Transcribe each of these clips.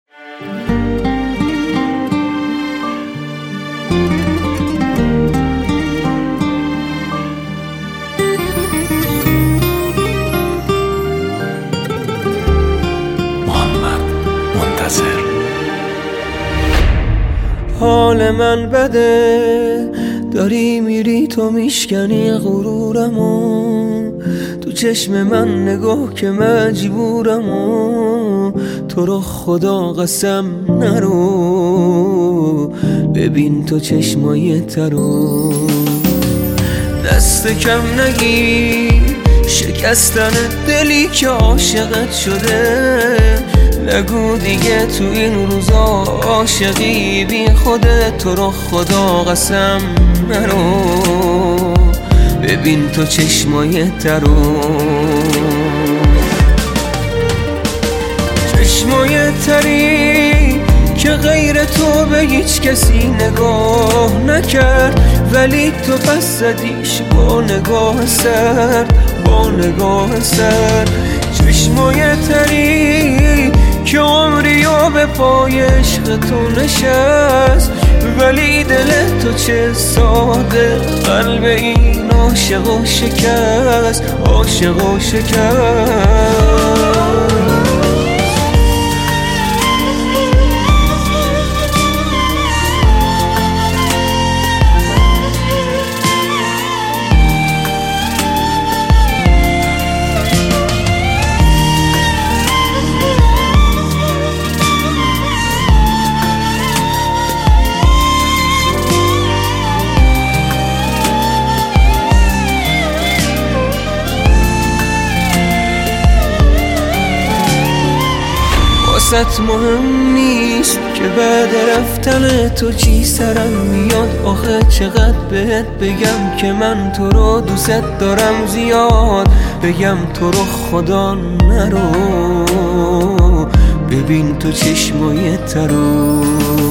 حال من بده، داری میری تو میشکنی غرورمو، تو چشم من نگاه که مجبورمو، تو رو خدا قسم نرو، ببین تو چشمای ترو، دست کم نگیر شکستن دلی که عاشقت شده، نگو دیگه تو این روزا عاشقی بی خودت، تو رو خدا قسم نرو، ببین تو چشمای ترو، چشمای تری که غیر تو به هیچ کسی نگاه نکرد، ولی تو پس زدیش با نگاه سرد، با نگاه سرد، چشمای تری که عمری و به پای عشق تو نشست، ولی دل تو چه ساده قلب این عاشق و شکست، عاشق و شکست. واسه مهم نیست که بعد رفتن تو چی سرم میاد، آخه چقدر بهت بگم که من تو رو دوست دارم زیاد، بگم تو رو خدا نرو، ببین تو چشمای ترو،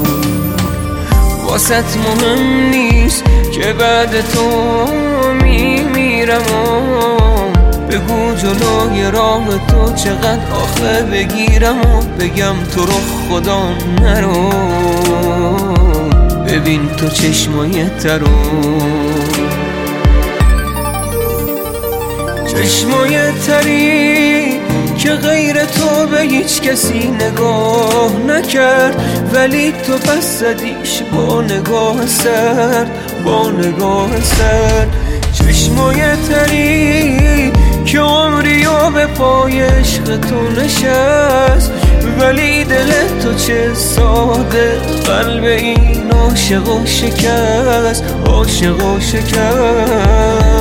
واسه مهم نیست که بعد تو میمیرم، بگو جلوی راه تو چقدر آخه بگیرم و بگم تو رو خدا نرو، ببین تو چشمای ترو، چشمای تری که غیر تو به هیچ کسی نگاه نکرد، ولی تو پس زدیش با نگاه سرد، با نگاه سرد، چشمای تری که عمری و به پای عشق تو نشست، ولی دل تو چه ساده قلب این عاشق و شکست، عاشق و شکست.